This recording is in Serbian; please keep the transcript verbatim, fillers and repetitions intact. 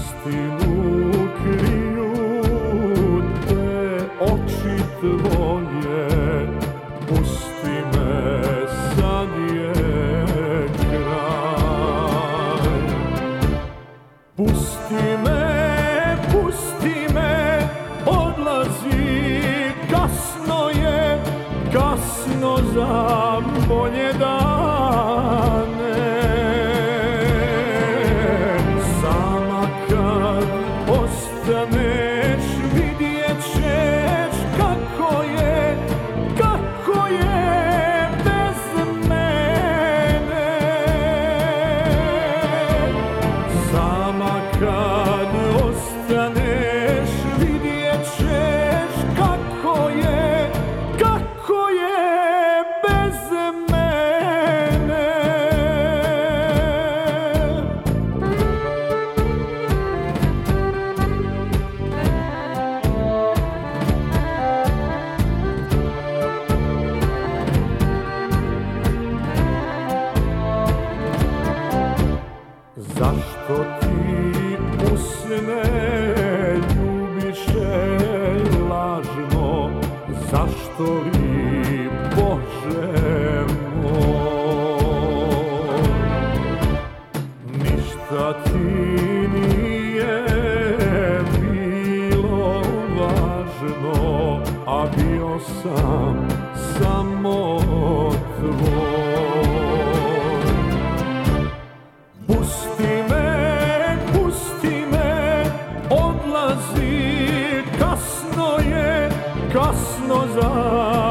Istinu kriju te oči tvoje, pusti me, sad je kraj. Pusti me, pusti me, odlazi, kasno je, kasno za bolje dane. Ostaneš, vidjet ćeš kako je, kako je bez mene. Sama kad ostaneš, vidjet ćeš kako je, kako je bez mene. Zašto ti usne ljubiše lažno, zašto li, Bože moj, ništa ti nije bilo važno, a bio sam samo tvoj. Pusti me, pusti me, odlazi, kasno je, kasno za